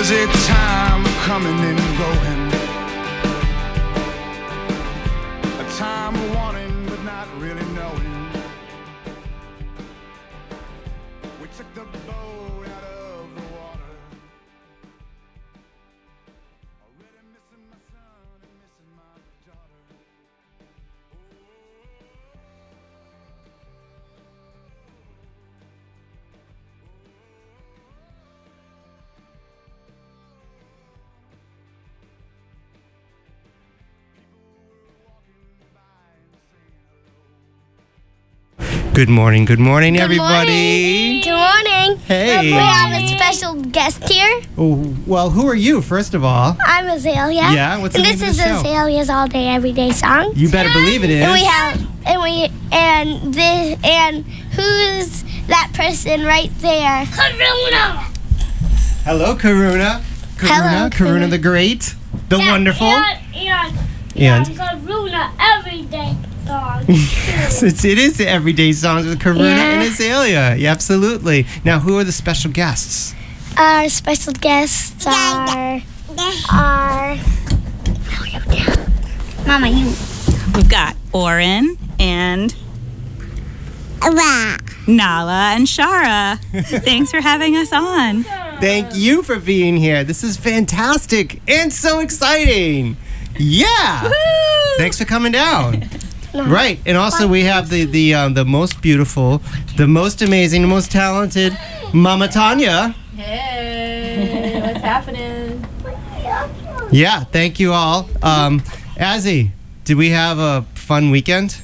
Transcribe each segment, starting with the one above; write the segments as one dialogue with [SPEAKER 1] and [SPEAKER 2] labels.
[SPEAKER 1] Is it time coming and going? A time wanting but not really knowing. We took the boat out of the water. Already missing my son and missing my daughter.
[SPEAKER 2] Good morning, everybody.
[SPEAKER 3] Good morning.
[SPEAKER 2] Hey.
[SPEAKER 3] We have a special guest here.
[SPEAKER 2] Oh, well, who are you, first of all?
[SPEAKER 3] I'm Azalea.
[SPEAKER 2] Yeah, what's the
[SPEAKER 3] and
[SPEAKER 2] name
[SPEAKER 3] this
[SPEAKER 2] of the
[SPEAKER 3] is
[SPEAKER 2] show?
[SPEAKER 3] Azalea's All Day Everyday Song.
[SPEAKER 2] You better believe it is.
[SPEAKER 3] And we have and who's that person right there? Karuna.
[SPEAKER 2] Hello, Karuna.
[SPEAKER 3] Hello,
[SPEAKER 2] Karuna the Great, the Wonderful.
[SPEAKER 3] And Karuna Everyday Song.
[SPEAKER 2] Yes, it is the everyday songs with Karuna
[SPEAKER 3] Yeah.
[SPEAKER 2] and Azalea. Yeah, absolutely. Now, who are the special guests?
[SPEAKER 3] Our special guests are Mama, you.
[SPEAKER 4] We've got Oren and Nala and Shara. Thanks for having us on.
[SPEAKER 2] Thank you for being here. This is fantastic and so exciting. Yeah.
[SPEAKER 4] Woo!
[SPEAKER 2] Thanks for coming down. Right, and also we have the most beautiful, the most amazing, the most talented Mama Tanya.
[SPEAKER 5] Hey, what's happening?
[SPEAKER 2] Yeah, thank you all. Azzy, did we have a fun weekend?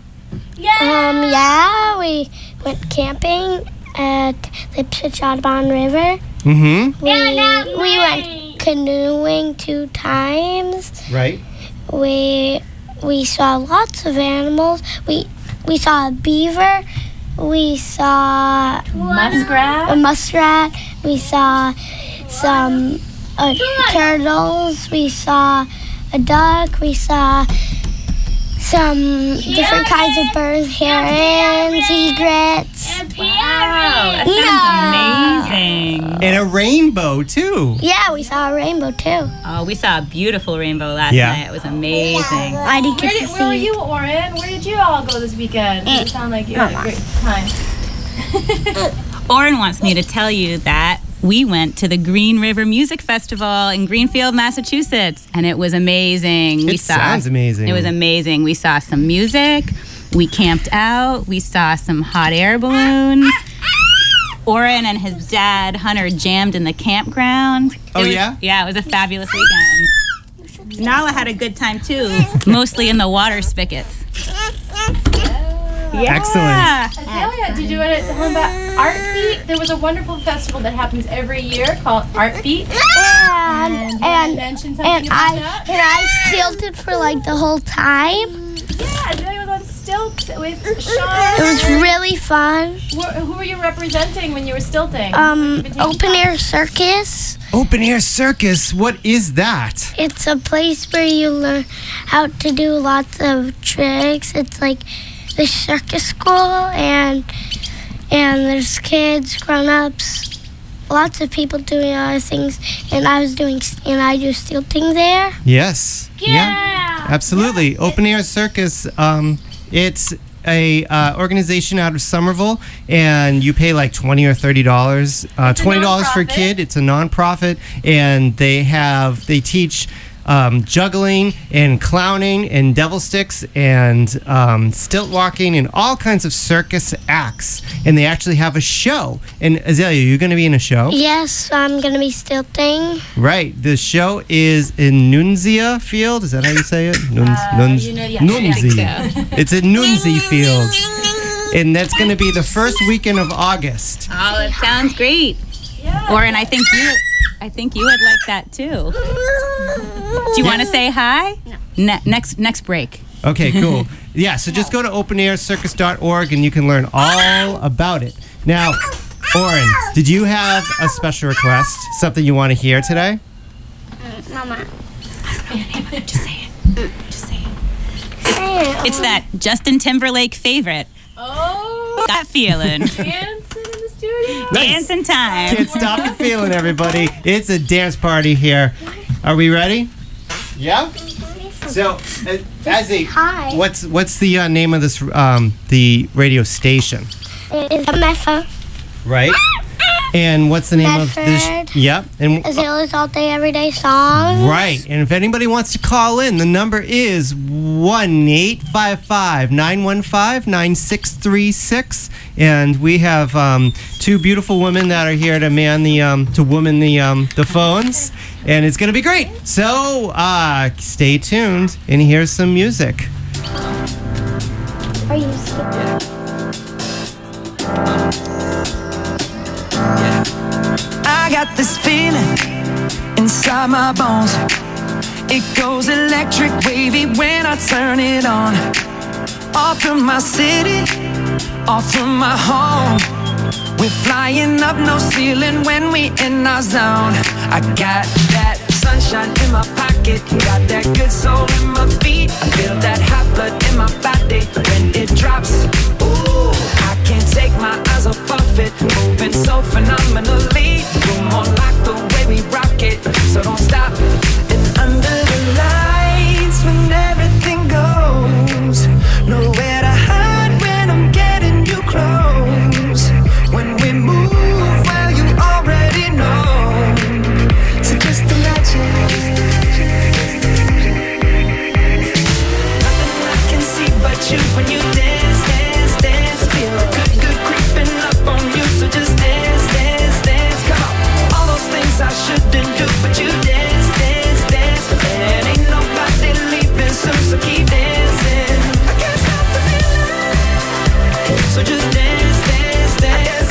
[SPEAKER 3] Yeah, we went camping at the Pichatabon River.
[SPEAKER 2] Mm-hmm.
[SPEAKER 3] We went canoeing 2 times.
[SPEAKER 2] Right.
[SPEAKER 3] We saw lots of animals. We saw a beaver. We saw a muskrat. We saw some turtles. We saw a duck. We saw some different kinds of birds, herons, egrets.
[SPEAKER 4] Wow, that sounds amazing.
[SPEAKER 2] And a rainbow, too.
[SPEAKER 3] Yeah, we saw a rainbow too.
[SPEAKER 4] Oh, we saw a beautiful rainbow last
[SPEAKER 2] Yeah.
[SPEAKER 4] night. It was amazing.
[SPEAKER 3] I didn't get to
[SPEAKER 5] Where were
[SPEAKER 3] see.
[SPEAKER 5] you, Oren? Where did you all go this weekend? You sound like you had a great time.
[SPEAKER 4] Oren wants me to tell you that we went to the Green River Music Festival in Greenfield, Massachusetts, and it was amazing.
[SPEAKER 2] It sounds amazing.
[SPEAKER 4] It was amazing. We saw some music. We camped out. We saw some hot air balloons. Oren and his dad, Hunter, jammed in the campground.
[SPEAKER 2] Yeah?
[SPEAKER 4] Yeah, it was a fabulous weekend. Nala had a good time, too, mostly in the water spigots. Yeah.
[SPEAKER 2] Excellent.
[SPEAKER 5] Azalea, did you want to tell them about Art Beat? There was a wonderful festival that happens every year called Art Beat.
[SPEAKER 3] And
[SPEAKER 5] mention something about that?
[SPEAKER 3] I stilted for like the whole time.
[SPEAKER 5] Yeah, Azalea was on stilts with Sean.
[SPEAKER 3] It was really fun.
[SPEAKER 5] Who were you representing when you were stilting?
[SPEAKER 3] Open air circus.
[SPEAKER 2] Open air circus, what is that?
[SPEAKER 3] It's a place where you learn how to do lots of tricks. It's like the circus school, and there's kids, grown-ups, lots of people doing other things, and I do stilting there.
[SPEAKER 2] Yes. Yeah. Absolutely. Open air circus. It's a organization out of Somerville, and you pay like $20 or $30. $20 for a kid. It's a nonprofit, and they teach juggling and clowning and devil sticks and stilt walking and all kinds of circus acts. And they actually have a show. And Azalea, you're going to be in a show?
[SPEAKER 3] Yes, I'm going to be stilting.
[SPEAKER 2] Right. The show is in Nunzia Field. Is that how you say it? Nunzia. It's at Nunzia Field. And that's going to be the first weekend of August.
[SPEAKER 4] Oh, that sounds great. Yeah. Oren, I think you would like that too. Do you want to say hi? No. Next break.
[SPEAKER 2] Okay, cool. Yeah, so just go to openairscircus.org and you can learn all about it. Now, Oren, did you have a special request? Something you want to hear today?
[SPEAKER 3] Mama.
[SPEAKER 4] Just say it. Just say it. It's that Justin Timberlake favorite.
[SPEAKER 5] Oh,
[SPEAKER 4] Got feeling.
[SPEAKER 5] dancing in the studio.
[SPEAKER 2] Nice.
[SPEAKER 4] Dancing time.
[SPEAKER 2] Can't stop the feeling, everybody. It's a dance party here. Are we ready? Yeah. So, Azzy,
[SPEAKER 3] Hi.
[SPEAKER 2] what's the name of this the radio station?
[SPEAKER 3] It's a method.
[SPEAKER 2] Right. And what's the name of this?
[SPEAKER 3] Medford.
[SPEAKER 2] Yep. And
[SPEAKER 3] Azalea's All Day Everyday Songs.
[SPEAKER 2] right. And if anybody wants to call in, the number is 1-855-915-9636. And we have two beautiful women that are here to man the the phones, and it's gonna be great. So stay tuned, and here's some music.
[SPEAKER 3] Are you scared?
[SPEAKER 6] I got this feeling inside my bones. It goes electric wavy when I turn it on. Off from my city, off from my home. We're flying up, no ceiling when we in our zone. I got that sunshine in my pocket, got that good soul in my feet. I feel that hot blood in my body when it drops. Ooh, I can't take my eyes off of it, moving so phenomenally. You're more like the way we rock it, so don't stop. And under the lights, when everything goes, nowhere to hide when I'm getting you close. When we move, well, you already know. So just imagine. Nothing I can see but you when you dance, dance, dance. Feel good, good creeping up on you. So just dance, dance, dance. Come on. All those things I shouldn't do, but you dance, dance, dance. And ain't nobody leaving soon, so keep dancing. I can't stop the feeling. So just dance, dance, dance.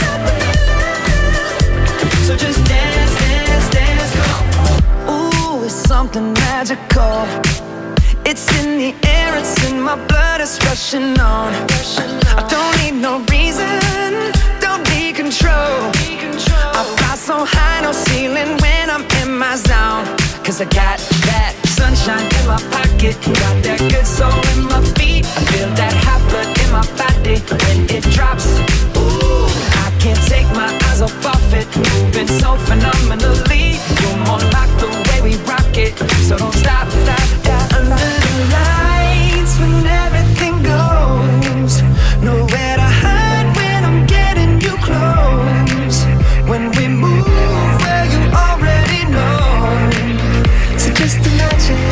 [SPEAKER 6] So just dance, dance, dance. Come on. Ooh, it's something magical. It's in the air, it's in my blood, it's rushing on. I don't need no reason, don't need control. I fly so high, no ceiling when I'm in my zone. Cause I got that sunshine in my pocket, got that good soul in my feet. I feel that hot blood in my body when it drops. Ooh, I can't take my eyes off of it, moving so phenomenally. You're more like the way we rock it, so don't stop, stop, stop. Under the lights, when everything goes, nowhere to hide when I'm getting you close. When we move, well, you already know. So just imagine.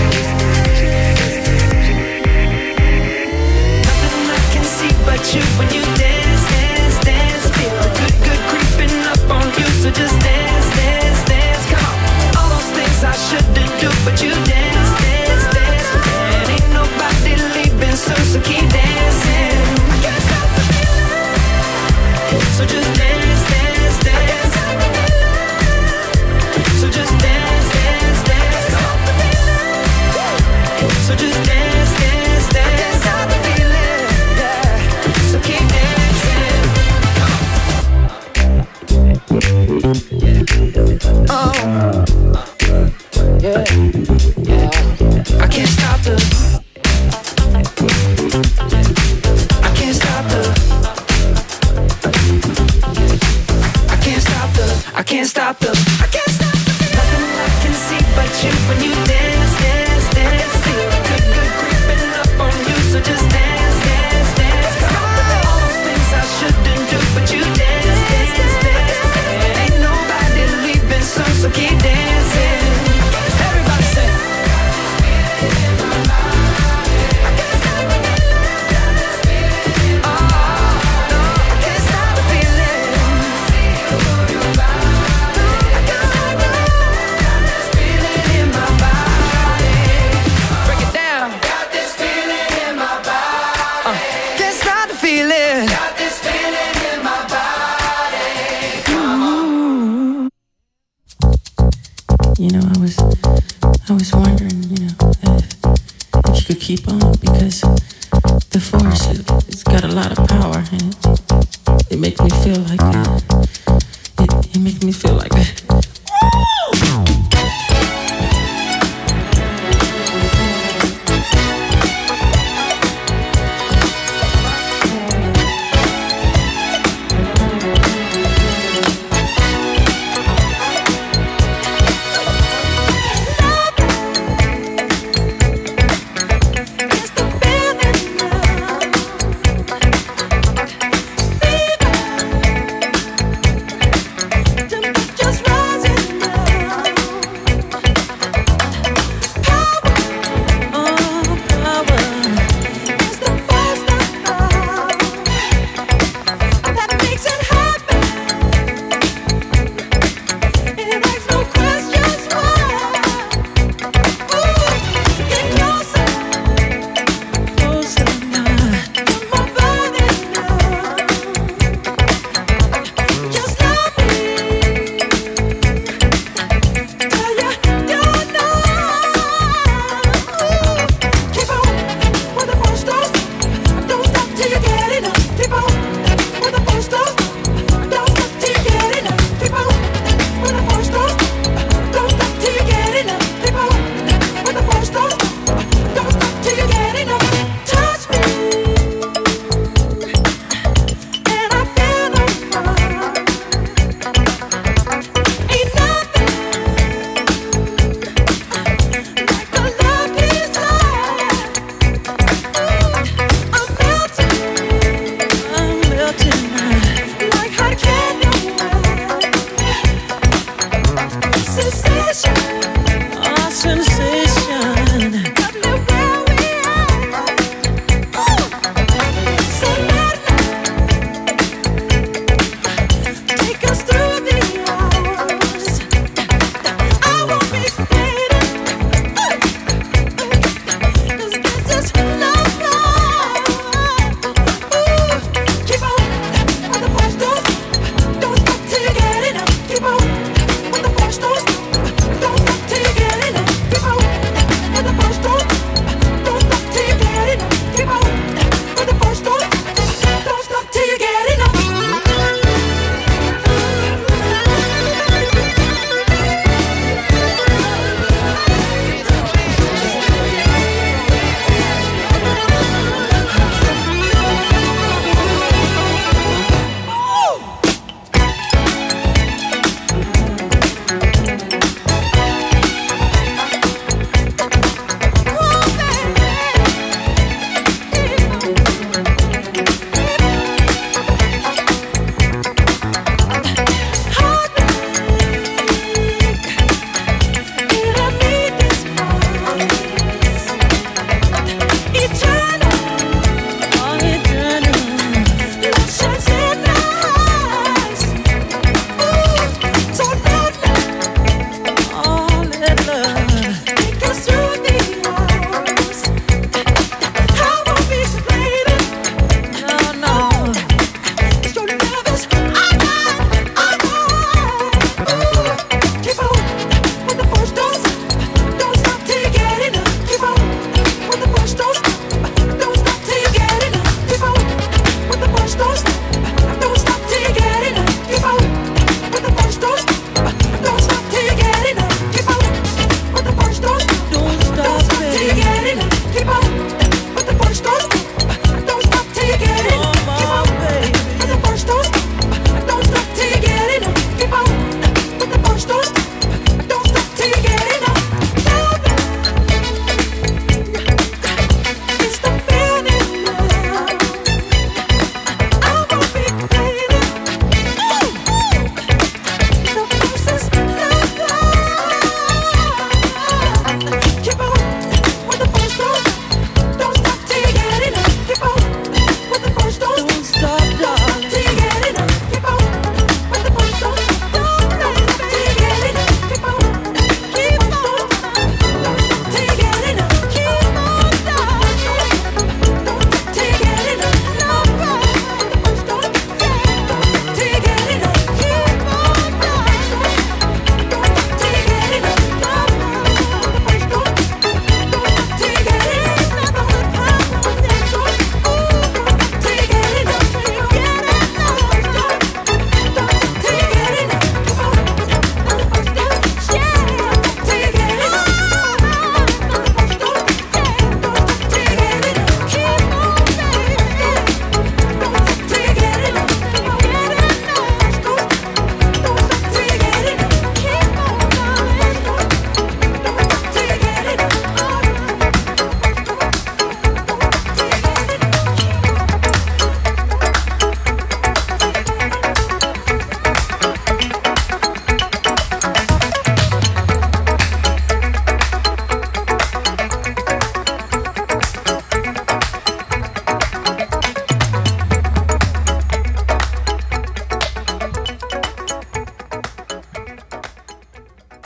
[SPEAKER 6] Nothing I can see but you when you dance, dance, dance. Feel good, good creeping up on you. So just dance, dance, dance. Come on. All those things I shouldn't do, but you dance, dance, dance. And ain't nobody leaving soon, so keep dancing. I can't stop the feeling. So just dance, dance, dance. So just dance, dance, dance. So just dance, dance, dance. Stop the feeling, yeah. So keep dancing. Oh, yeah, yeah. I can't stop the. I can't stop the. I can't stop the. I can't stop the. I can't stop the. Nothing I can see but you when you dance, dance, dance. Feel good, good creeping up on you. So just dance, dance, dance. All those things I shouldn't do, but you dance, dance, dance. And ain't nobody leaving soon, so keep dancing. Everybody say.
[SPEAKER 7] You know, I was wondering, you know, if you could keep on, because the force, it's got a lot of power, and it makes me feel like it makes me feel like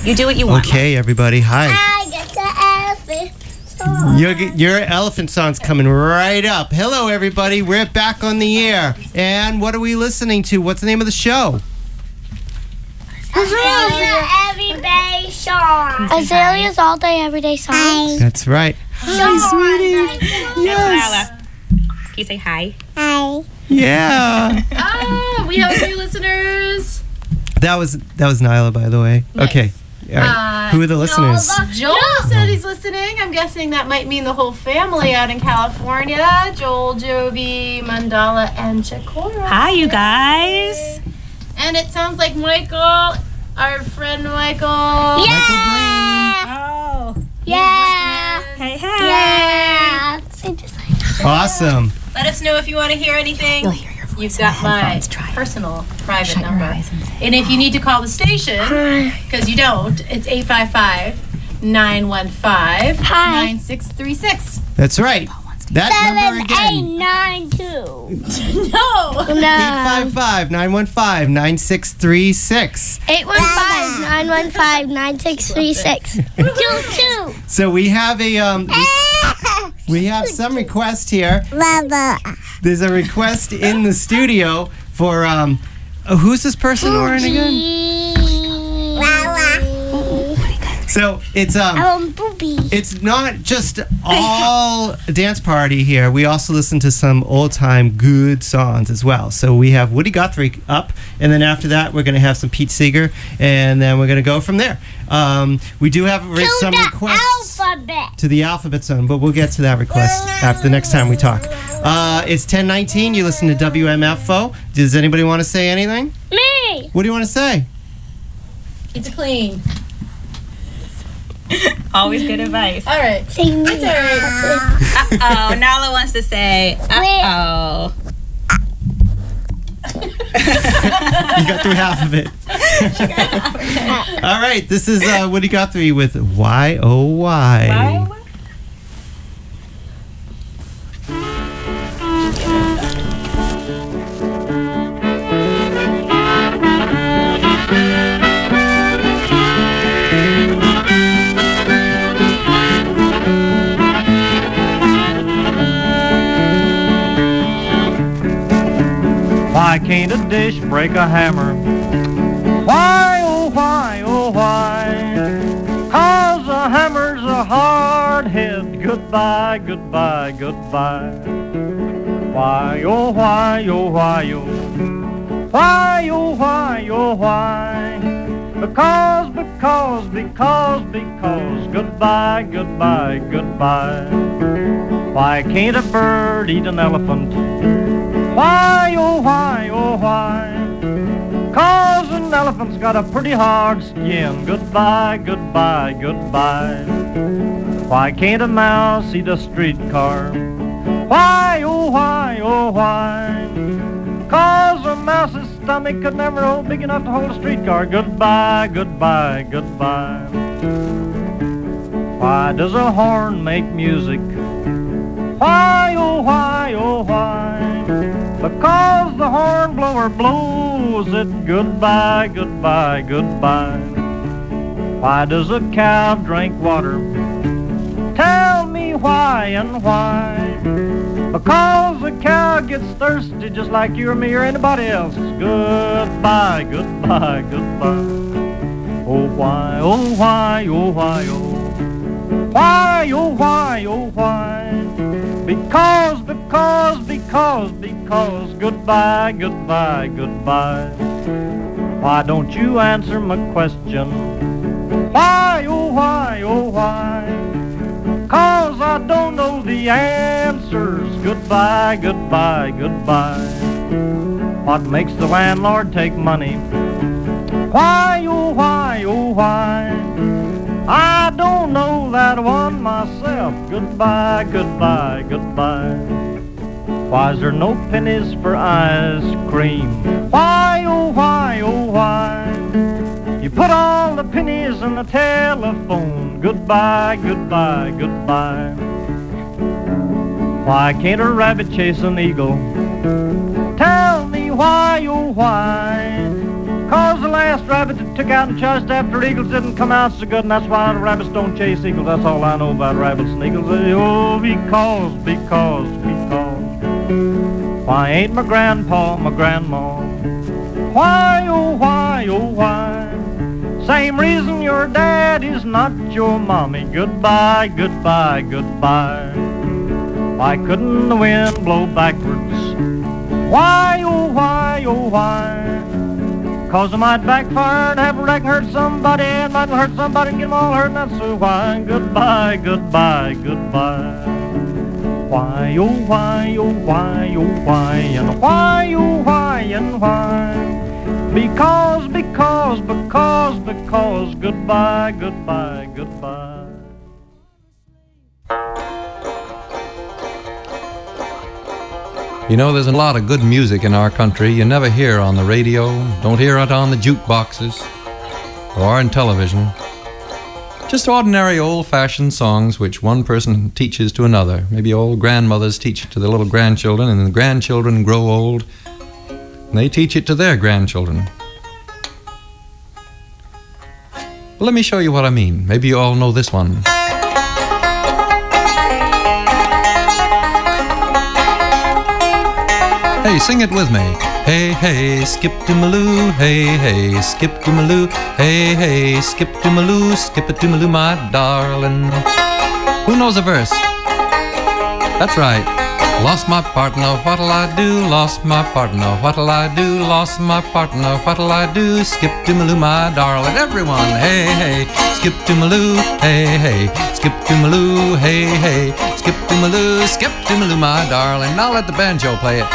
[SPEAKER 4] You do what you want.
[SPEAKER 2] Okay, everybody. Hi.
[SPEAKER 3] I get the elephant.
[SPEAKER 2] Your elephant song's coming right up. Hello, everybody. We're back on the air. And what are we listening to? What's the name of the show?
[SPEAKER 3] Azalea Everyday Song. Azalea's All Day Everyday Song.
[SPEAKER 2] That's right. Hi, sweetie. Yes.
[SPEAKER 4] Nala, can you say hi?
[SPEAKER 3] Hi.
[SPEAKER 2] Yeah.
[SPEAKER 5] We have a few listeners.
[SPEAKER 2] That was Nyla, by the way.
[SPEAKER 5] Nice.
[SPEAKER 2] Okay. All right. Who are the listeners?
[SPEAKER 5] Joel said he's listening. I'm guessing that might mean the whole family out in California. Joel, Jovi, Mandala, and Chikora.
[SPEAKER 4] Hi, you guys.
[SPEAKER 5] And it sounds like Michael, our friend Michael.
[SPEAKER 3] Yeah.
[SPEAKER 4] Oh.
[SPEAKER 3] Yeah.
[SPEAKER 4] Hey, hey.
[SPEAKER 3] Yeah. Say just like
[SPEAKER 2] Awesome.
[SPEAKER 5] Let us know if you want to hear anything.
[SPEAKER 4] You'll hear your voice.
[SPEAKER 5] You've got my personal private number. And if you need to call the station, because you don't, it's 855-915-9636.
[SPEAKER 2] That's right. That number again.
[SPEAKER 3] 7892.
[SPEAKER 5] No!
[SPEAKER 2] 855-915-9636.
[SPEAKER 3] 815-915-9636. 2.
[SPEAKER 2] So we have we have some request here.
[SPEAKER 3] Baba.
[SPEAKER 2] There's a request in the studio for who's this person, Lauren, again? So it's
[SPEAKER 3] Booby.
[SPEAKER 2] it's not just all a dance party here. We also listen to some old time good songs as well. So we have Woody Guthrie up, and then after that we're going to have some Pete Seeger, and then we're going to go from there. We do have some requests
[SPEAKER 3] Alphabet.
[SPEAKER 2] to the Alphabet Zone, but we'll get to that request after the next time we talk. It's 10:19. You listen to WMFO. Does anybody want to say anything?
[SPEAKER 3] Me.
[SPEAKER 2] What do you want to say?
[SPEAKER 5] Keep it clean.
[SPEAKER 4] Always good advice.
[SPEAKER 5] All right.
[SPEAKER 3] Say me.
[SPEAKER 5] It's all right.
[SPEAKER 4] Uh-oh. Nala wants to say, uh-oh.
[SPEAKER 2] You got through half of it. All right, this is Woody Guthrie with Why Oh Why.
[SPEAKER 4] Why?
[SPEAKER 8] Why can't a dish break a hammer? Why, oh why, oh why? 'Cause a hammer's a hard head. Goodbye, goodbye, goodbye. Why, oh why, oh why, oh. Why, oh why, oh why? Because, goodbye, goodbye, goodbye. Why can't a bird eat an elephant? Why, oh why, oh why? 'Cause an elephant's got a pretty hard skin. Goodbye, goodbye, goodbye. Why can't a mouse eat a streetcar? Why, oh why, oh why? 'Cause a mouse's stomach could never hold big enough to hold a streetcar. Goodbye, goodbye, goodbye. Why does a horn make music? Why, oh why, oh why? Because the horn blower blows it. Goodbye, goodbye, goodbye. Why does a cow drink water? Tell me why and why? Because a cow gets thirsty just like you or me or anybody else. Goodbye, goodbye, goodbye. Oh why, oh why, oh why, oh. Why, oh why, oh why? Because, goodbye, goodbye, goodbye. Why don't you answer my question? Why, oh why, oh why? 'Cause I don't know the answers. Goodbye, goodbye, goodbye. What makes the landlord take money? Why, oh why, oh why? I don't know that one myself. Goodbye, goodbye, goodbye. Why's there no pennies for ice cream? Why, oh why, oh why? You put all the pennies in the telephone. Goodbye, goodbye, goodbye. Why can't a rabbit chase an eagle? Tell me why, oh why? 'Cause the last rabbit that took out and chased after eagles didn't come out so good, and that's why the rabbits don't chase eagles. That's all I know about rabbits and eagles. Oh, because. Why ain't my grandpa, my grandma? Why, oh, why, oh, why? Same reason your dad is not your mommy. Goodbye, goodbye, goodbye. Why couldn't the wind blow backwards? Why, oh, why, oh, why? 'Cause it might backfire and have a wreck and hurt somebody, and might hurt somebody and get them all hurt, and that's so why. Goodbye, goodbye, goodbye. Why, oh, why, oh, why, oh, why, and why, oh, why, and why? Because, goodbye, goodbye, goodbye.
[SPEAKER 9] You know, there's a lot of good music in our country you never hear on the radio, don't hear it on the jukeboxes, or in television. Just ordinary old-fashioned songs which one person teaches to another. Maybe old grandmothers teach it to their little grandchildren, and the grandchildren grow old, and they teach it to their grandchildren. Well, let me show you what I mean. Maybe you all know this one. Hey, sing it with me. Hey, hey, skip-to-maloo, hey, hey, skip-to-maloo, hey, hey, skip-to-maloo, skip-it-to-maloo, my darling. Who knows the verse? That's right. Lost my partner, what'll I do? Lost my partner, what'll I do? Lost my partner, what'll I do? Skip-to-maloo, my darling. Everyone, hey, hey, skip-to-maloo, hey, hey, skip-to-maloo, hey, hey, skip-to-maloo, skip-to-maloo, my darling. Now let the banjo play it.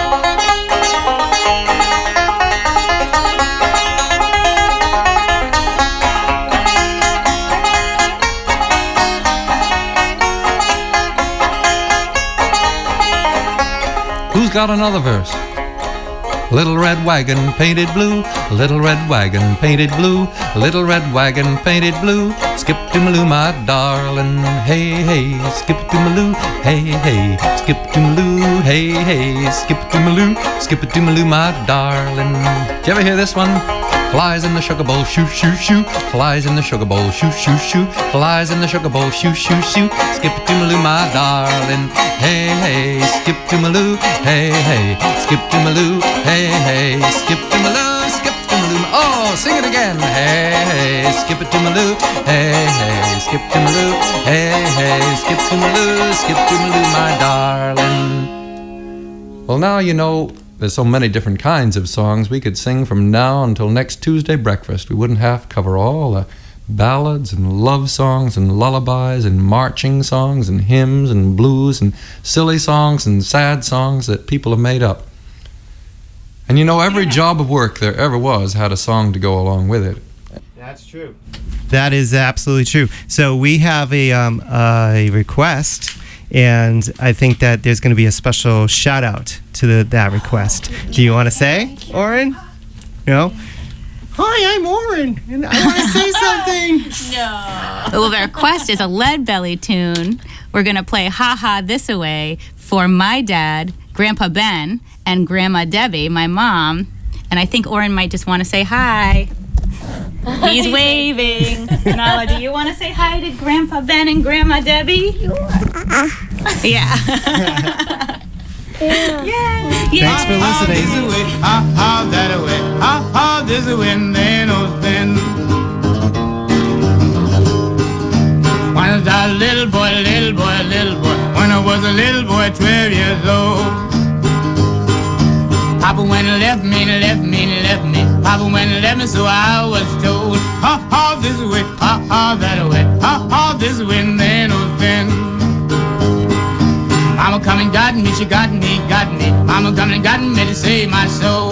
[SPEAKER 9] Who's got another verse? Little red wagon painted blue, little red wagon painted blue, little red wagon painted blue, skip-to-maloo, my darling. Hey, hey, skip-to-maloo, hey, hey, skip-to-maloo, hey, hey, skip-to-maloo, skip-to-maloo, my darling. Did you ever hear this one? Flies in the sugar bowl, shoo, shoo, shoo. Flies in the sugar bowl, shoo, shoo, shoo. Flies in the sugar bowl, shoo, shoo, shoo. Skip-to-maloo, my darling. Hey, hey, skip-to-maloo. Hey, hey, skip-to-maloo. Hey, hey, skip-to-maloo, skip-to-maloo. Oh, sing it again. Hey, hey, skip-it-to-maloo. Hey, hey, skip-to-maloo. Hey, hey, skip-to-maloo, skip-to-maloo, my darling. Well, now you know. There's so many different kinds of songs we could sing from now until next Tuesday breakfast. We wouldn't have to cover all the ballads and love songs and lullabies and marching songs and hymns and blues and silly songs and sad songs that people have made up. And you know, every job of work there ever was had a song to go along with it.
[SPEAKER 2] That's true. That is absolutely true. So we have a request, and I think that there's going to be a special shout out to that request. Do you want to say, Oren? No? Hi, I'm Oren, and I want to say something.
[SPEAKER 4] No. Well, the request is a Lead Belly tune. We're going to play Ha Ha This Away for my dad, Grandpa Ben, and Grandma Debbie, my mom. And I think Oren might just want to say hi. He's waving. Nala, do you want to say hi to Grandpa Ben and Grandma Debbie? Yeah.
[SPEAKER 2] Thanks for listening.
[SPEAKER 1] Ha ha that away, ha ha this away, then oh then. When I was a little boy, when I was a little boy, 12 years old. Papa went and left me. Papa went and left me, so I was told. Ha ha this way, ha ha that way, ha ha this way, and then oh then. Mama come and got me, she got me. Mama come and got me to save my soul.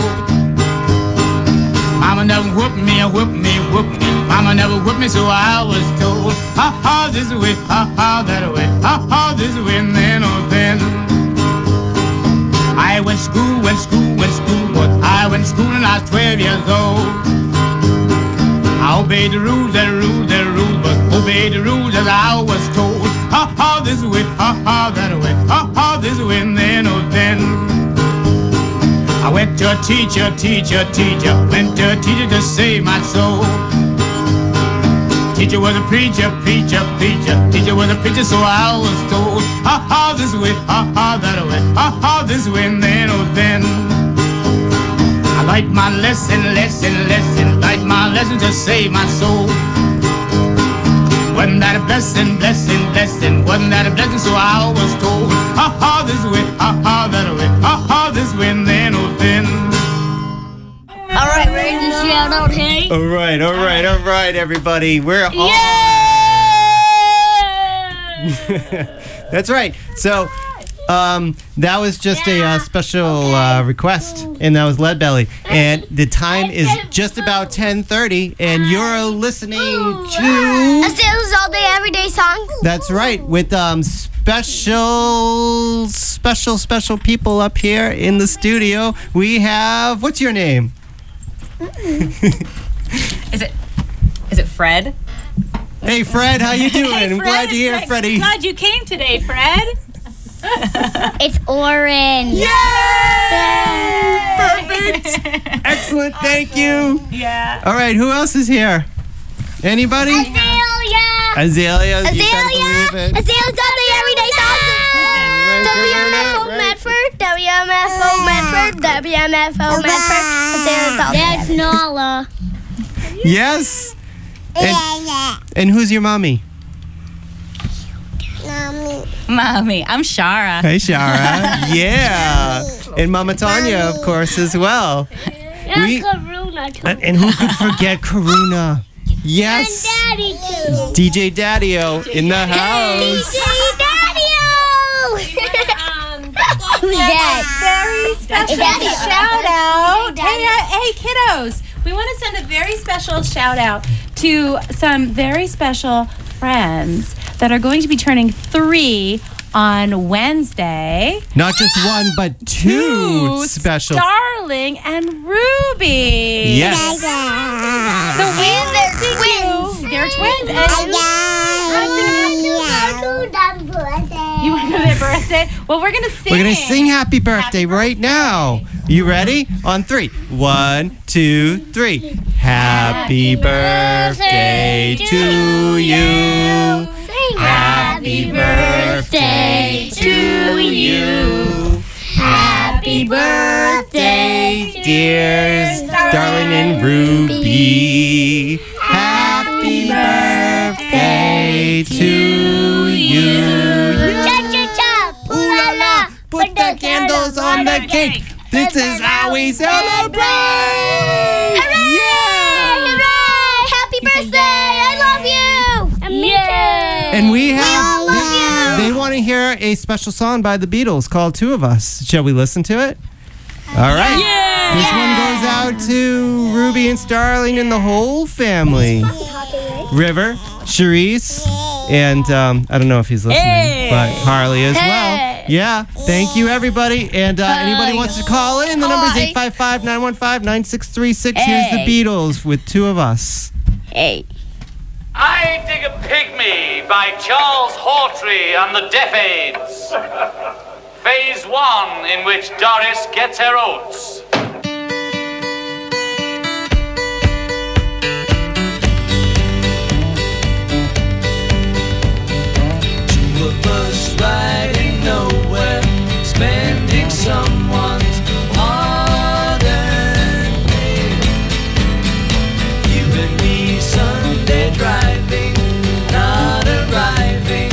[SPEAKER 1] Mama never whooped me. Mama never whooped me, so I was told. Ha ha this way, ha ha that way, ha ha this way, and then oh then. I went to school. I went to school and I was 12 years old. I obeyed the rules, but obeyed the rules as I was told. Ha ha this way, ha ha that way, ha ha this way, and then oh then. I went to a teacher, went to a teacher to save my soul. Teacher was a preacher, teacher was a preacher, so I was told. Ha ha this way, ha ha that way, ha ha this way and then, oh then. I like my lesson, like my lesson to save my soul. Wasn't that a blessing, wasn't that a blessing, so I was told. Ha ha this way, ha ha that way, ha ha this way and then, oh then.
[SPEAKER 3] All right, ready to shout out, hey?
[SPEAKER 2] All right, everybody. We're on.
[SPEAKER 3] Yeah!
[SPEAKER 2] That's right. So, that was just a special request, and that was Leadbelly. And the time is just about 10:30, and you're listening to...
[SPEAKER 3] Azalea's All Day Everyday Songs.
[SPEAKER 2] That's right, with special people up here in the studio. We have... What's your name?
[SPEAKER 4] Is it Fred?
[SPEAKER 2] Hey, Fred, how you doing? I'm glad to hear, Freddie.
[SPEAKER 4] Glad you came today, Fred.
[SPEAKER 3] It's Oren.
[SPEAKER 2] Yay! Perfect. Excellent. Thank you.
[SPEAKER 4] Yeah.
[SPEAKER 2] All right. Who else is here? Anybody? Azalea. You better believe it.
[SPEAKER 3] Azalea's All Day Everyday Songs. WMFO Medford. That's Nala.
[SPEAKER 2] Yes. And who's your mommy?
[SPEAKER 4] Mommy, I'm Shara.
[SPEAKER 2] Hey, Shara. Yeah. And Mama Tanya, of course, as well.
[SPEAKER 3] And Karuna, too.
[SPEAKER 2] And who could forget Karuna? Yes.
[SPEAKER 3] And Daddy, too.
[SPEAKER 2] DJ Daddy-O in the house.
[SPEAKER 3] DJ Daddy-O! Who's that?
[SPEAKER 5] Very special shout out. Hey, kiddos. We want to send a very special shout out to some very special friends that are going to be turning 3 on Wednesday.
[SPEAKER 2] Not just one, but two special.
[SPEAKER 5] Starling and Ruby.
[SPEAKER 2] Yes.
[SPEAKER 5] So we will sing you. They're twins. You want to go to their birthday? Well, we're going to sing.
[SPEAKER 2] We're going to sing Happy Birthday right now. You ready? On 3. 1, 2, 3. Happy birthday to you. Happy birthday to you. Happy birthday, dear darling and Ruby. Happy birthday to you.
[SPEAKER 3] Cha-cha-cha, ooh la la,
[SPEAKER 2] Put the candles on the cake. This is how we celebrate.
[SPEAKER 3] Hooray!
[SPEAKER 2] Yeah!
[SPEAKER 3] Hooray! Happy birthday! I love you! And me too!
[SPEAKER 2] And we have...
[SPEAKER 3] all love you!
[SPEAKER 2] They want to hear a special song by the Beatles called Two of Us. Shall we listen to it? All right.
[SPEAKER 3] Yeah!
[SPEAKER 2] This one goes out to Ruby and Starling and the whole family. River, Charisse, and I don't know if he's listening, but Harley as well. Yeah, thank you, everybody. And anybody wants to call in, the number is 855-915-9636. Here's the Beatles with Two of Us.
[SPEAKER 3] Hey.
[SPEAKER 10] I Dig a Pygmy by Charles Hawtrey and the Deaf Aids. Phase 1, in which Doris gets her oats.
[SPEAKER 6] Two of us riding nowhere, spending someone's hard-earned day. You and me Sunday driving, not arriving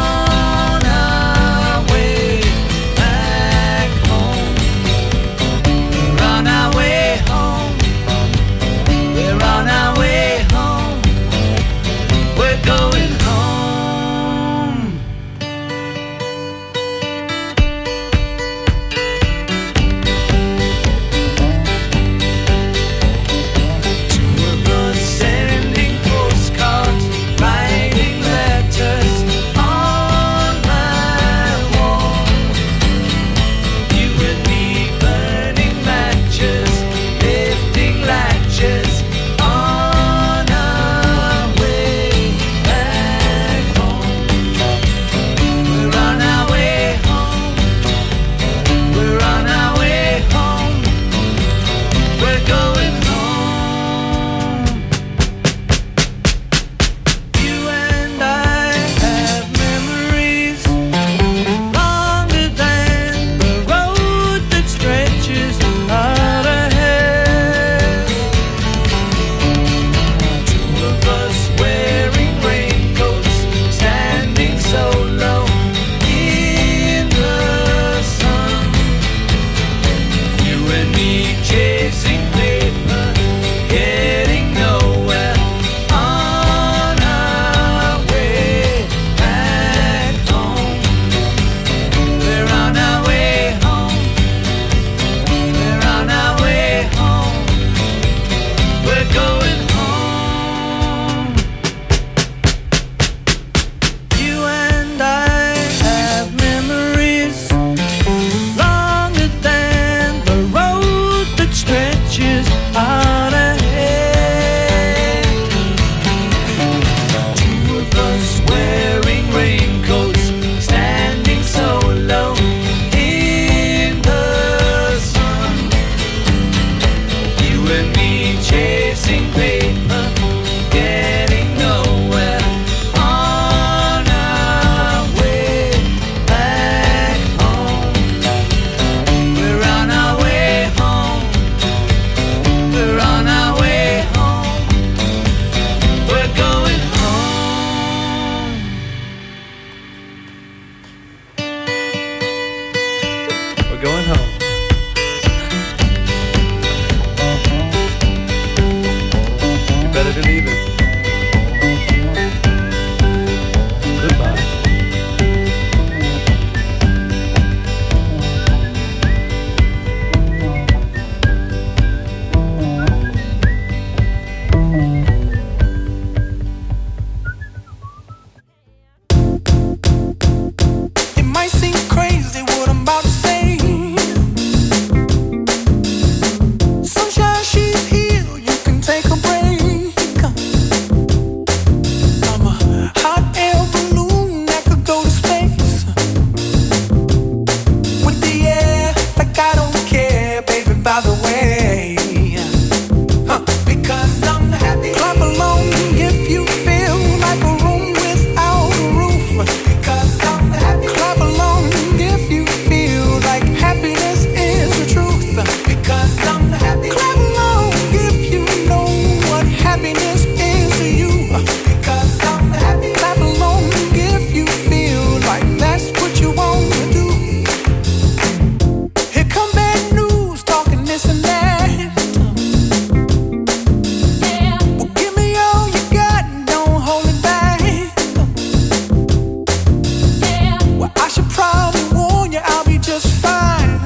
[SPEAKER 6] on our way back home.
[SPEAKER 9] going home. You better believe it. Goodbye.
[SPEAKER 6] It might seem crazy what I'm about to say. Sunshine, she's here, you can take a break. I'm a hot air balloon that could go to space. With the air, like I don't care, baby, by the way. Because I'm happy. Clap along if you feel like a room without a roof. Because I'm happy. Clap along if you feel like happiness is the truth. Because I'm happy. Clap along if you know what happiness is to you. Because I'm happy. Clap along if you feel like that's what you want to do. Here come bad news, talking this and that. Well, give me all you got and don't hold it back. Well, I should probably warn you, I'll be just fine.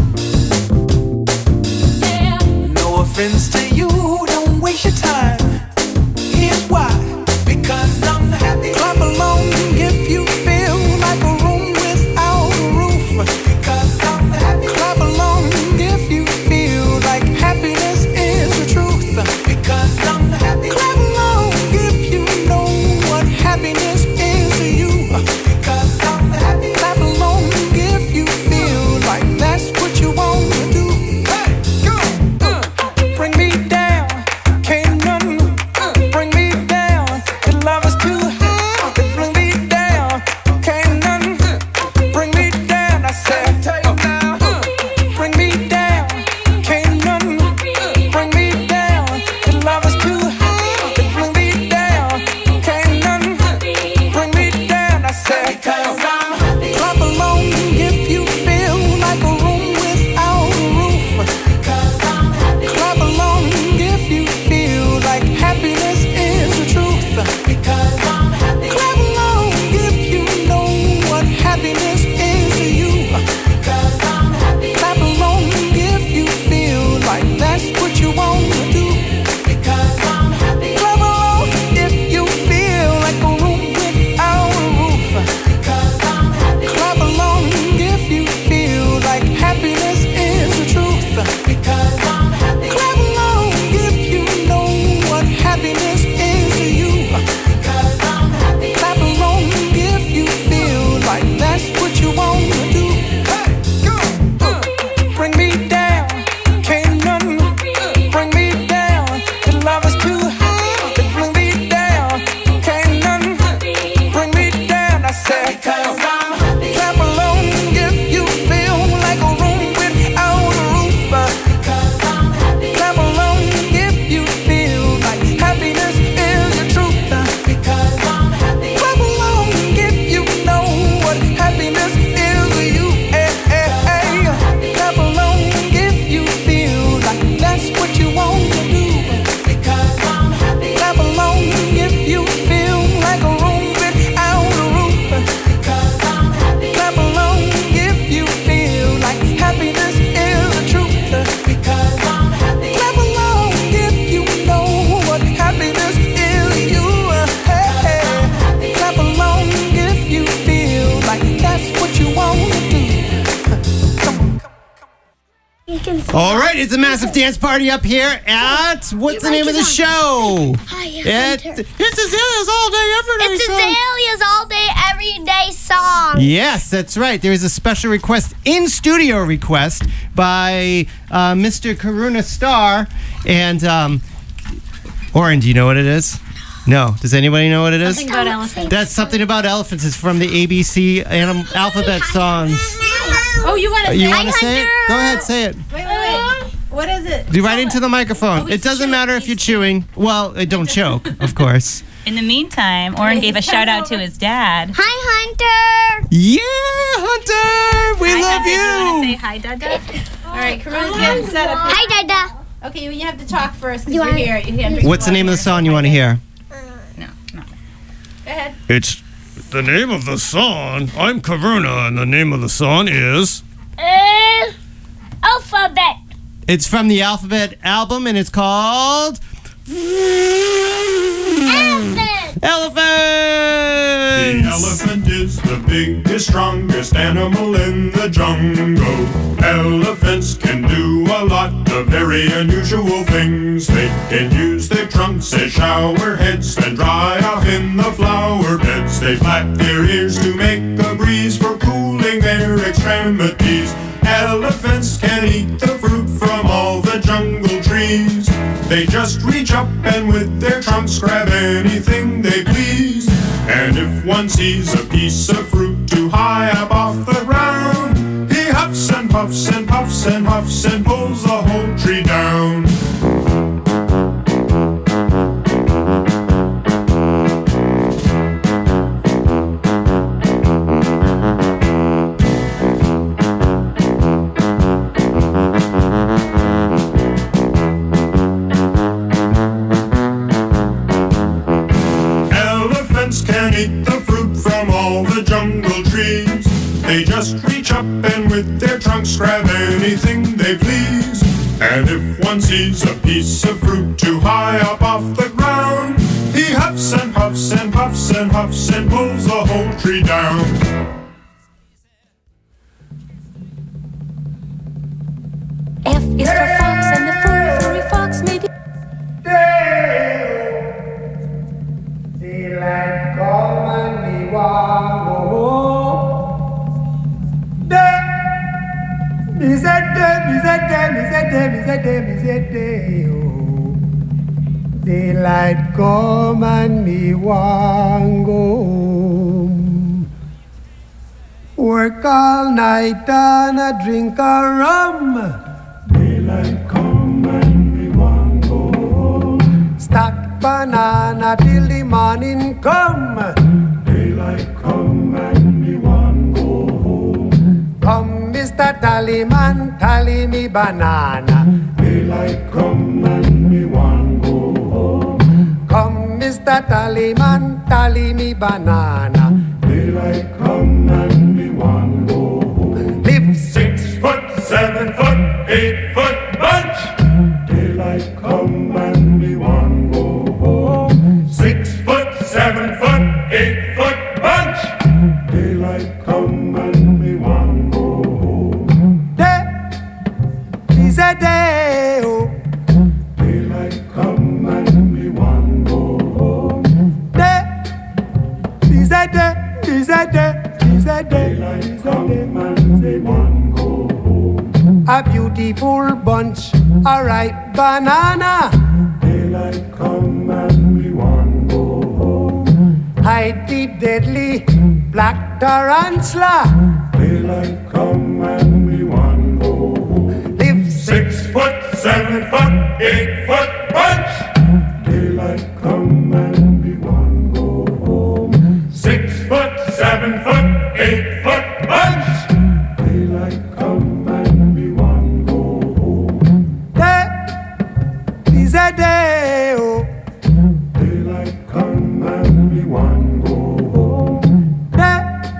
[SPEAKER 6] No offense to you, don't waste your time. Here's why. Because I'm happy. Clap along if you feel like a room without a roof. Because I'm happy. Clap along if you feel like happiness is the truth. Because I'm happy. Clap along if you know what happiness is to you. Because I'm happy. Clap along if you feel like that's what you want to do. Hey, go, bring me down, can't none bring me down. Your love is too high, bring me down, can't none bring me down. I said, bring me down, can't none bring me down. Your love is too high, bring me down, can't none bring me down. I said, clap along if you feel like a room without a roof. Clap along if you feel like happiness is the truth. Clap along if you know what happiness is to you. Clap along if you feel like that's what you want to do. Clap along if you feel like a room without a roof. Clap along if you feel like happiness is the truth. Clap along if you know what happiness is to you. Clap along if you feel like that's what you want to do. Bring me down, can't none bring me down. Your love is too high, bring me down, can't none bring me down. I said, clap along if you feel like a room without a roof. Clap along if you feel like happiness is the truth. Clap along if you know what happiness is to you. Clap along if you feel like that's what you want to do. Clap along if you feel like a room without a roof. Clap along if you feel like happiness is the truth. Clap along if you know what happiness is to you. Clap along if you feel like that's what you want to do.
[SPEAKER 3] You can see
[SPEAKER 2] All right, it's a massive dance party up here at what's the name of the show? It's Azalea's All Day Every Day
[SPEAKER 3] It's
[SPEAKER 2] song.
[SPEAKER 3] Azalea's All Day Every Day song.
[SPEAKER 2] Yes, that's right. There is a special request, in-studio request by Mr. Karuna Star. And, Oren, do you know what it is? No. Does anybody know what it is?
[SPEAKER 5] Something about elephants.
[SPEAKER 2] That's something about elephants. It's from the ABC alphabet songs.
[SPEAKER 5] Oh, you want to say
[SPEAKER 2] You
[SPEAKER 5] it?
[SPEAKER 2] want to say it? Go ahead, say it.
[SPEAKER 5] Wait. What is it?
[SPEAKER 2] Do right into the microphone.
[SPEAKER 5] Oh,
[SPEAKER 2] It doesn't matter if you're chewing. Well, don't choke, of course.
[SPEAKER 4] In the meantime, Oren gave a shout out to his dad.
[SPEAKER 3] Hi, Hunter.
[SPEAKER 2] Yeah, Hunter! We
[SPEAKER 4] Hi,
[SPEAKER 2] love
[SPEAKER 4] Hunter. Do you want to say say hi, Dada?
[SPEAKER 5] All right, Karuna's getting set up.
[SPEAKER 3] Hi, Dada.
[SPEAKER 5] Okay, well, you have to talk first because
[SPEAKER 3] You
[SPEAKER 5] you're
[SPEAKER 3] want-
[SPEAKER 5] here. You can't drink
[SPEAKER 2] What's the name of the song you want to hear?
[SPEAKER 4] No.
[SPEAKER 5] Go ahead.
[SPEAKER 11] It's the name of the song. I'm Karuna, and the name of the song is.
[SPEAKER 3] Alphabet.
[SPEAKER 2] It's from the Alphabet album, and it's called
[SPEAKER 3] Elephant.
[SPEAKER 2] Elephant.
[SPEAKER 12] The elephant is the biggest, strongest animal in the jungle. Elephants can do a lot of very unusual things. They can use their trunks as shower heads, then dry off in the flower beds. They flap their ears to make a breeze for cooling their extremities. Elephants can eat the fruit from all the jungle trees. They just reach up and with their trunks grab anything they please. And if one sees a piece of fruit too high up off the ground, he huffs and puffs and puffs and huffs and pulls the whole tree down. Eat the fruit from all the jungle trees. They just reach up and with their trunks grab anything they please. And if one sees a piece of fruit too high up off the ground, he huffs and puffs and puffs and huffs and pulls the whole tree down.
[SPEAKER 13] F is for fox and the furry fox may be.
[SPEAKER 14] Daylight come and me want go home. Me say day, oh. Daylight come and me want go home. Work all night and a drink a rum. Daylight come and me want go home. Stack banana till the morning come. Daylight come and me want go home. Come, Mr. Tallyman, tally me banana. Daylight come and me want go home. Come, Mr. Tallyman, tally me banana. Daylight come and me want go home. Live
[SPEAKER 12] 6 foot, 7 foot, 8 foot bunch. Daylight come and me want go home. 6 foot, 7 foot, 8 foot bunch. Daylight come and me want go home.
[SPEAKER 14] Day is a day, oh.
[SPEAKER 12] Daylight come and me want go home.
[SPEAKER 14] Day is a day, is a day, is a day.
[SPEAKER 12] Daylight come and me want go home.
[SPEAKER 14] A beautiful bunch, a ripe banana.
[SPEAKER 12] Daylight come and we want go home.
[SPEAKER 14] Hide the deadly black tarantula.
[SPEAKER 12] Daylight come and we want go home.
[SPEAKER 14] Live
[SPEAKER 12] 6 foot, 7 foot, 8 foot bunch. Daylight come and we want go home. 6 foot, 7 foot, 8 foot bunch. Daylight come and we want go home.
[SPEAKER 14] Day is a day, oh.
[SPEAKER 12] Daylight come and we want go home.
[SPEAKER 14] Day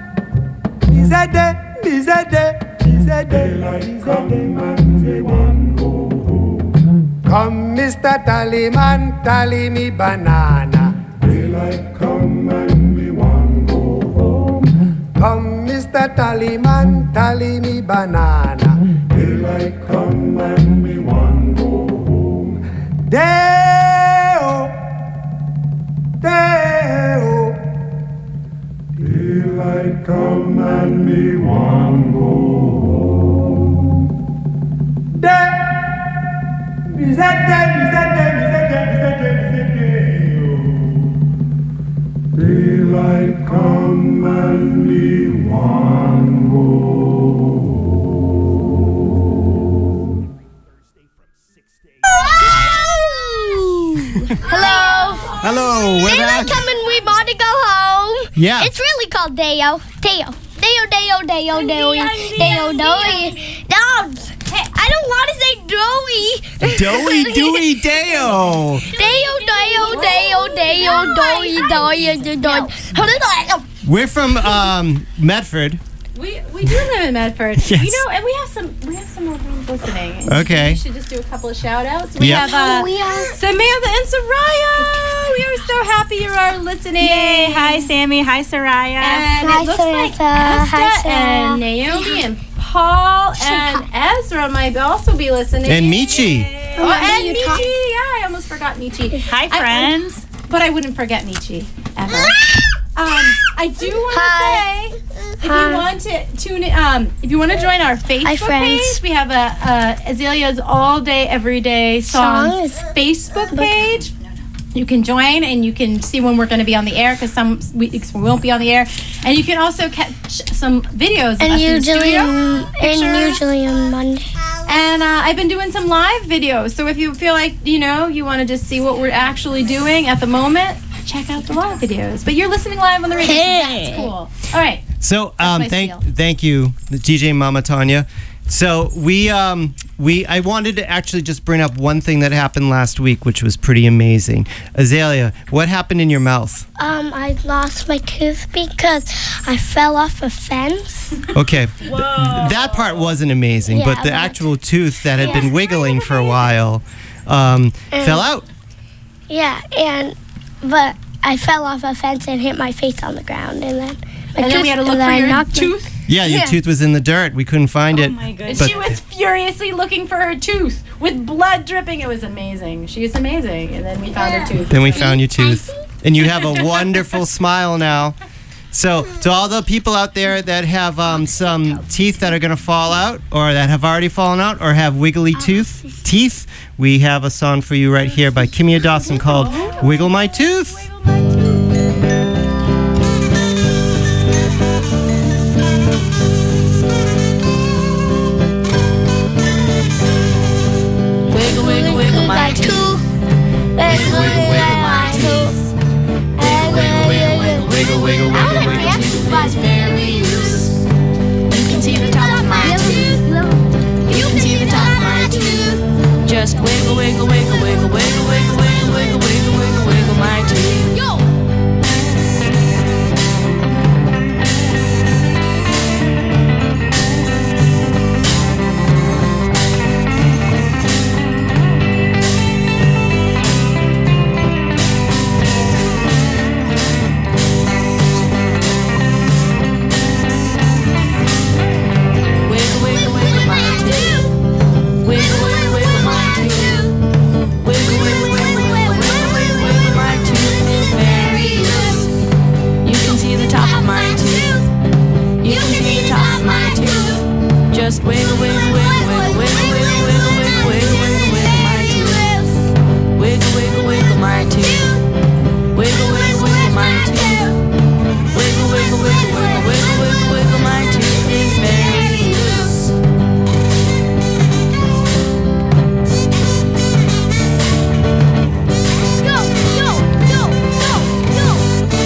[SPEAKER 14] is a day, is a day, is a day.
[SPEAKER 12] Daylight come and we want go home.
[SPEAKER 14] Come, Mr. Tallyman, tally me banana.
[SPEAKER 12] Daylight come and we want go home.
[SPEAKER 14] Come, Mr. Tallyman, tally me banana.
[SPEAKER 12] Daylight come and we want go home.
[SPEAKER 14] Day-o, day-o.
[SPEAKER 12] Daylight come and we want go home.
[SPEAKER 14] Day, is a day, is a day, is a day, is a day, is a day.
[SPEAKER 12] Daylight come and we want go
[SPEAKER 3] Hello.
[SPEAKER 2] Hello, we're
[SPEAKER 3] Daylight
[SPEAKER 2] back.
[SPEAKER 3] coming, we about to go home.
[SPEAKER 2] Yeah.
[SPEAKER 3] It's really called Dayo. Dayo. Dayo, Dayo, Dayo, Dayo, Dayo, Dayo. I don't want to say doughy.
[SPEAKER 2] Doughy, dooey, deo. We're from Medford.
[SPEAKER 5] We do live in Medford.
[SPEAKER 2] Yes.
[SPEAKER 5] You know, and we have some more friends listening.
[SPEAKER 2] Okay.
[SPEAKER 5] We should just do a couple of shout outs. We
[SPEAKER 2] Yep.
[SPEAKER 5] have Samantha and Soraya. We are so happy you are listening.
[SPEAKER 4] Yay. Hi, Sammy. Hi, Soraya.
[SPEAKER 5] And
[SPEAKER 3] Hi,
[SPEAKER 5] it looks like
[SPEAKER 3] Samantha. Hi,
[SPEAKER 5] Hesta
[SPEAKER 3] Sarah.
[SPEAKER 5] and Naomi and Paul and Ezra might also be listening.
[SPEAKER 2] And Michi.
[SPEAKER 5] Oh, and Michi. Yeah, I almost forgot Michi.
[SPEAKER 4] Hi, friends.
[SPEAKER 5] But I wouldn't forget Michi ever. I do want to say, if you want to tune in, if you want to join our Facebook page, we have a Azalea's All Day Everyday Songs Facebook page. You can join and you can see when we're going to be on the air, because some weeks we won't be on the air. And you can also catch some videos of us in the studio.
[SPEAKER 3] Usually on Monday.
[SPEAKER 5] And I've been doing some live videos. So if you feel like, you want to just see what we're actually doing at the moment, check out the live videos. But you're listening live on the radio.
[SPEAKER 3] Hey.
[SPEAKER 5] So that's cool. All right.
[SPEAKER 2] So
[SPEAKER 5] my
[SPEAKER 2] thank you, DJ Mama Tanya. So I wanted to actually just bring up one thing that happened last week, which was pretty amazing. Azalea, what happened in your mouth?
[SPEAKER 3] I lost my tooth because I fell off a fence.
[SPEAKER 2] Okay. That part wasn't amazing,
[SPEAKER 3] Yeah,
[SPEAKER 2] but the
[SPEAKER 3] but-
[SPEAKER 2] actual tooth that had
[SPEAKER 3] Yeah.
[SPEAKER 2] been wiggling for a while fell out.
[SPEAKER 3] Yeah, but I fell off a fence and hit my face on the ground, and then
[SPEAKER 5] we had to look for your tooth.
[SPEAKER 2] Yeah, your tooth was in the dirt. We couldn't find it.
[SPEAKER 5] Oh my goodness.
[SPEAKER 2] But
[SPEAKER 5] She was furiously looking for her tooth with blood dripping. It was amazing. She was amazing. And then we found her tooth.
[SPEAKER 2] then we found your tooth. And you have a wonderful smile now. So, to all the people out there that have some teeth that are going to fall out, or that have already fallen out, or have wiggly teeth, we have a song for you right here by Kimia Dawson called Wiggle My Tooth.
[SPEAKER 13] Wiggle, wiggle, wiggle my tooth. Wiggle, wiggle, wiggle my tooth. Wiggle, wiggle, wiggle, wiggle, wiggle, wiggle, wiggle, wiggle, tooth is very loose. You can see the top of my tooth. You can see the top of my tooth. Just wiggle, wiggle, wiggle, wiggle, wiggle, wiggle, wiggle, wiggle, wiggle, wiggle, wiggle my tooth. Yo! Wiggle, wiggle, wiggle my tooth. Wiggle, wiggle, wiggle my tooth. Wiggle, wiggle, wiggle, wiggle, wiggle, wiggle, wiggle my tooth is very loose. You can see the top of my tooth. You can see the top of my tooth. Just wiggle, wiggle, wiggle, wiggle, wiggle, wiggle, wiggle, wiggle, wiggle, wiggle, wiggle my tooth. Wiggle, wiggle, wiggle my tooth. Wiggle, wiggle, wiggle my tooth. Wiggle, wiggle, wiggle, wiggle, wiggle, wiggle, wiggle my tooth is very loose. Yo, yo, yo, yo, yo.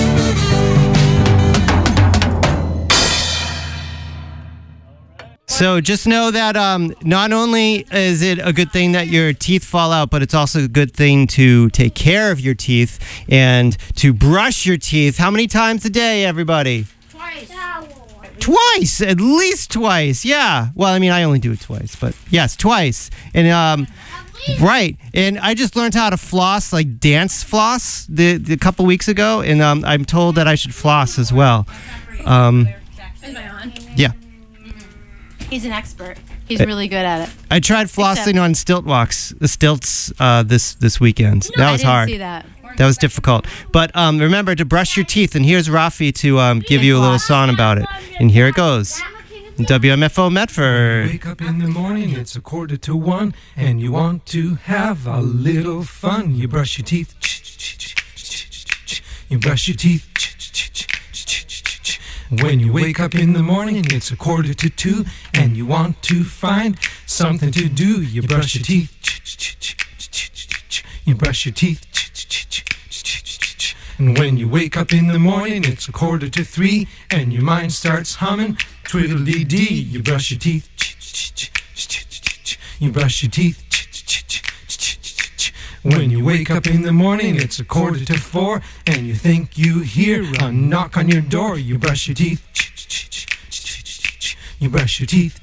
[SPEAKER 2] So just know that not only is it a good thing that your teeth fall out, but it's also a good thing to take care of your teeth and to brush your teeth. How many times a day, everybody? Twice, at least twice. Yeah. Well, I mean, I only do it twice, but yes, twice. And right. And I just learned how to floss, like dance floss, the couple weeks ago, and I'm told that I should floss as well. Yeah.
[SPEAKER 5] He's an expert. He's really good at it.
[SPEAKER 2] I tried flossing on the stilts this weekend. That was
[SPEAKER 5] I didn't
[SPEAKER 2] hard.
[SPEAKER 5] see that.
[SPEAKER 2] That was difficult. But remember to brush your teeth. And here's Rafi to give you a little song about it. And here it goes. WMFO Medford.
[SPEAKER 15] Wake up in the morning, it's 1:45, and you want to have a little fun. You brush your teeth. You brush your teeth. When you wake up in the morning, it's 1:45, and you want to find something to do. You brush your teeth. You brush your teeth. And when you wake up in the morning, it's 2:45, and your mind starts humming. Twiddly-dee, you brush your teeth. you brush your teeth. When you wake up in the morning, it's 4:45, and you think you hear a knock on your door. You brush your teeth. You brush your teeth.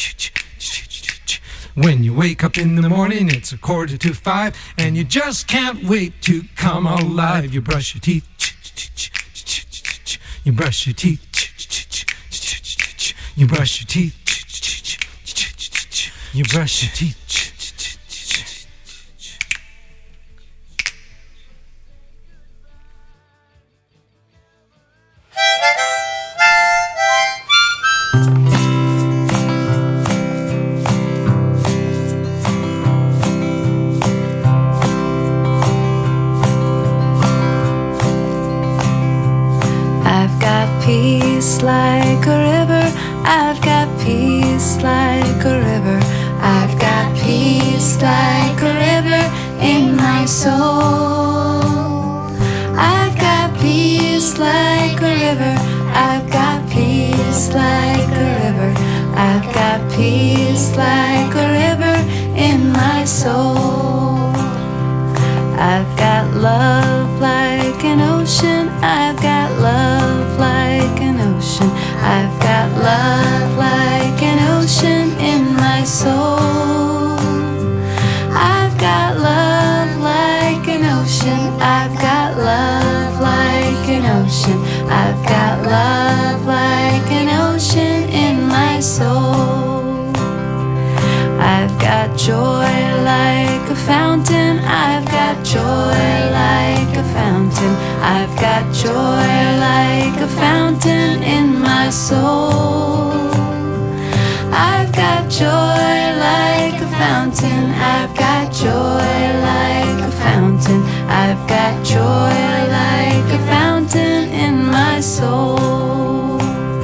[SPEAKER 15] When you wake up in the morning, it's 4:45, and you just can't wait to come alive. You brush your teeth. You brush your teeth. You brush your teeth. You brush your teeth.
[SPEAKER 13] I've got peace like a river. I've got peace like a river. I've got peace like a river in my soul. I've got peace like a river. I've got peace like a river. I've got peace like a river in my soul. I've got love like an ocean. I've got love like an ocean. I've got love like an ocean in my soul. I've got love like an ocean. I've got love like an ocean. I've got love like an ocean in my soul. I've got joy like a fountain. I've got joy like a fountain. I've got joy like a fountain in my soul. I've got joy like a fountain. I've got joy like a fountain. I've got joy like a fountain in my soul.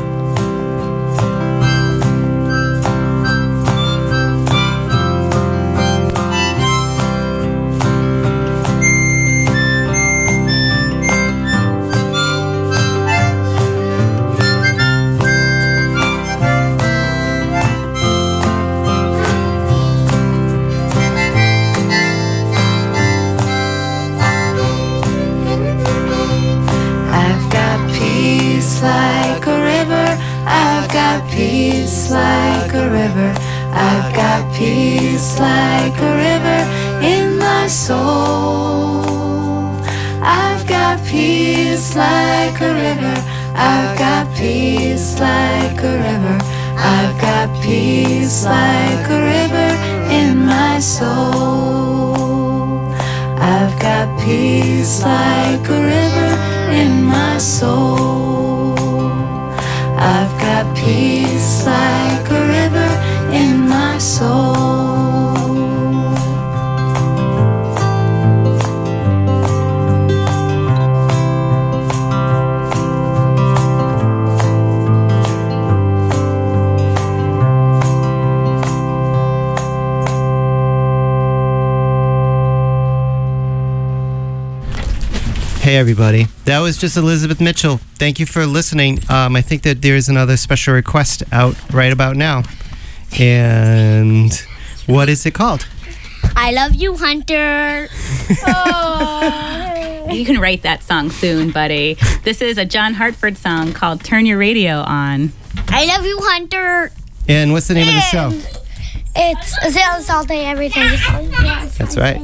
[SPEAKER 13] Like a river, I've got peace like a river. I've got peace like a river in my soul. I've got peace like a river. I've got peace like a river. I've got peace like a river in my soul. I've got peace like a river in my soul. I've got peace like a river in my soul.
[SPEAKER 2] Hey everybody, that was just Elizabeth Mitchell. Thank you for listening. I think that there's another special request out right about now. And what is it called?
[SPEAKER 3] I Love You, Hunter.
[SPEAKER 4] You can write that song soon, buddy. This is a John Hartford song called Turn Your Radio On.
[SPEAKER 3] I Love You, Hunter.
[SPEAKER 2] And what's the name of the show?
[SPEAKER 3] It's Azalea Salty Everything.
[SPEAKER 2] That's right.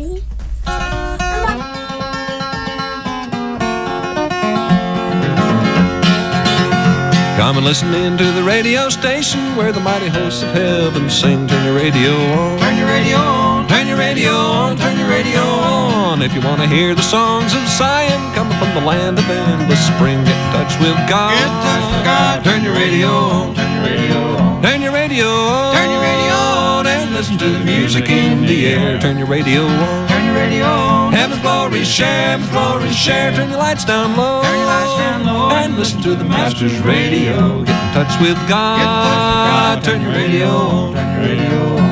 [SPEAKER 9] Come and listen in to the radio station where the mighty hosts of heaven sing. Turn your radio on. Turn your radio on. Turn your radio on. Turn your radio on. If you want to hear the songs of Zion coming from the land of endless spring, get in touch with God. Get in touch with God. Turn your radio on. Turn your radio on. Turn your radio on. Turn your radio on. And listen to the music in the air. Turn your radio on. Turn your radio on. Heaven's glory share. Heaven's glory share. Turn your lights down low. Turn your lights down low. And listen to the Master's radio. Get in touch with God. Get in touch with God. Turn your radio on. Turn your radio on.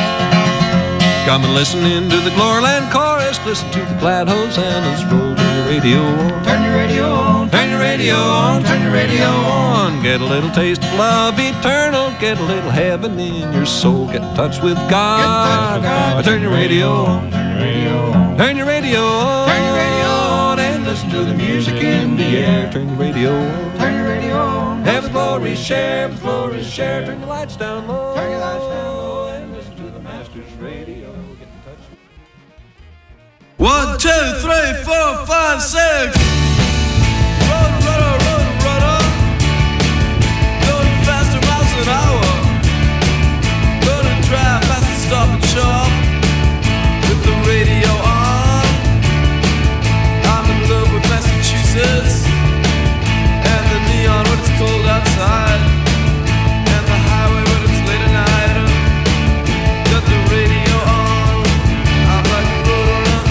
[SPEAKER 9] Come and listen in to the Gloryland chorus. Listen to the glad hosannas roll. Turn your radio on.
[SPEAKER 16] Turn your radio on.
[SPEAKER 9] Turn your radio on. Turn your radio on. Get a little taste of love eternal. Get a little heaven in your soul. Get in touch with God. Turn your radio on.
[SPEAKER 16] Turn your radio on.
[SPEAKER 9] Turn your radio on.
[SPEAKER 16] Turn your radio on.
[SPEAKER 9] And listen to the music in the air. Turn your radio on.
[SPEAKER 16] Turn your radio on.
[SPEAKER 9] Have the glory share. Have the glory share. Turn the lights down low.
[SPEAKER 16] Turn your lights down low.
[SPEAKER 9] And listen to the Master's radio. Get in touch with
[SPEAKER 17] 1, 2, 3, 4, 5, 6. Run, run, going faster miles an hour. Gonna drive fast and stop and shop with the radio on. I'm in love with Massachusetts and the neon when it's cold outside, and the highway when it's late at night. Got the radio on. I'm like a roadrunner.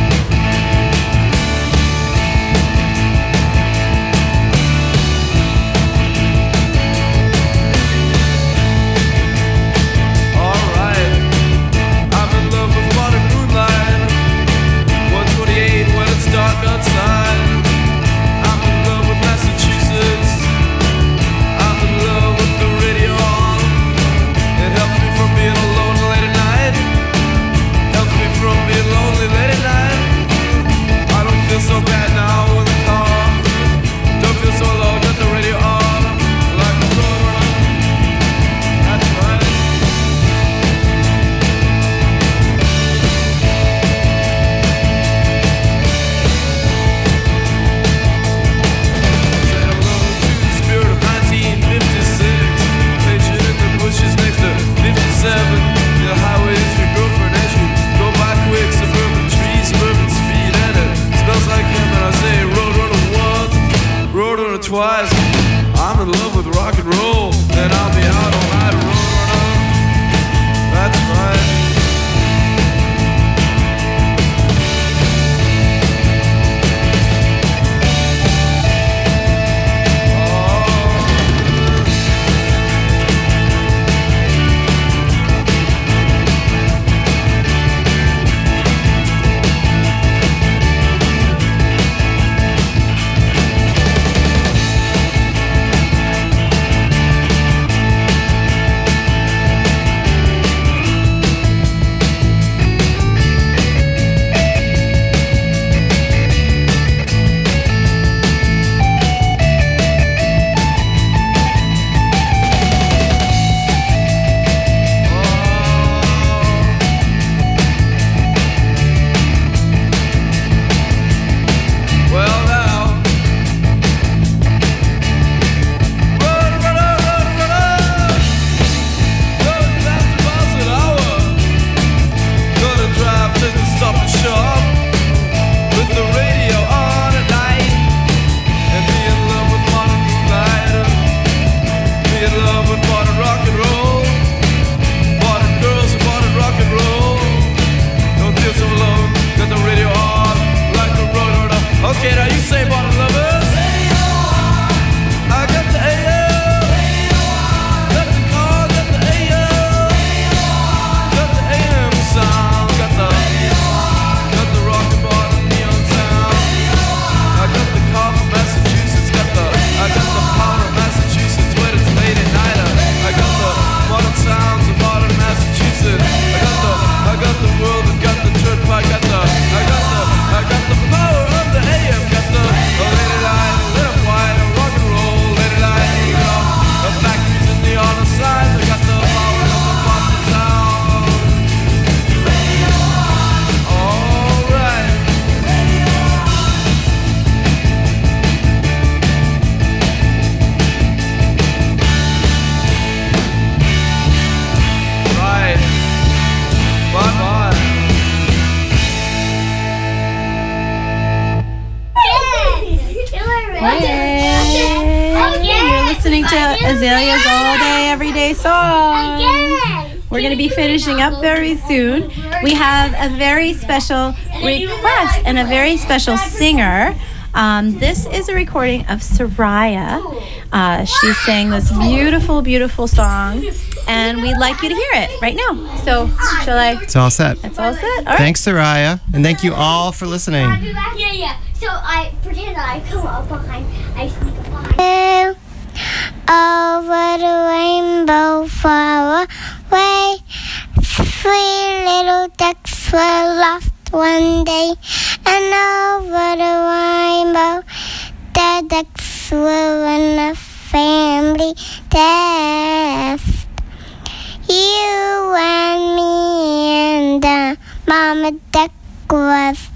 [SPEAKER 17] Dark outside. I'm in love with Massachusetts. I'm in love with the radio on. It helps me from being alone late at night. Helps me from being lonely late at night. I don't feel so bad now in the car. Don't feel so low, got the radio on. Like a roadrunner. That's right. The highways your girlfriend as you go by quick. Suburban trees, suburban speed, and it smells like him. And I say roadrunner once, roadrunner twice. I'm in love with rock and roll, and I'll be out all night, roadrunner. That's right. Okay, now you say bottom lovers. I got the AM. Got the car, got the AM. Got the AM sound. Got the rock and bottom neon sound. I got the car from Massachusetts. I got the power of Massachusetts when it's late at night. I got the modern sounds of modern Massachusetts. I got the world and got the trip. I got the power of the AM. Got the lady line, live wide, rock and roll, lady line, the factories in the on side. I got the power of the modern sound. All right. Right. Bye-bye.
[SPEAKER 5] You're listening to Azalea's All Day Everyday Song. We're going to be finishing up very soon. We have a very special request and a very special singer. This is a recording of Soraya. She sang this beautiful, beautiful song, and we'd like you to hear it right now. So, shall I?
[SPEAKER 2] It's all set.
[SPEAKER 5] It's all set. All right.
[SPEAKER 2] Thanks, Soraya, and thank you all for listening.
[SPEAKER 3] Yeah. So I pretend I come up behind. I sneak up behind. Over the rainbow, far away, 3 little ducks were lost one day, and over the rainbow, the ducks were in a family death. You and me and the mama duck was